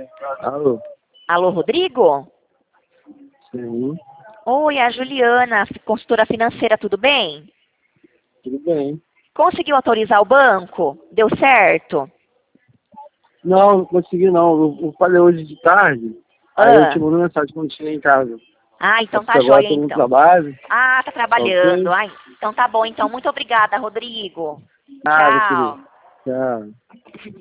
Alô? Alô, Rodrigo? Sim, Oi, a Juliana, consultora financeira, tudo bem? tudo bem. Conseguiu autorizar o banco? Deu certo? Não, não consegui não. Eu falei hoje de tarde, aí eu te Ah, mando mensagem quando chegar em casa. então Porque tá agora jóia, estou no então. trabalho, Ah, tá tá trabalhando. ok? Então tá bom, então. Muito obrigada, Rodrigo. Nada, querido. Tchau. Tchau.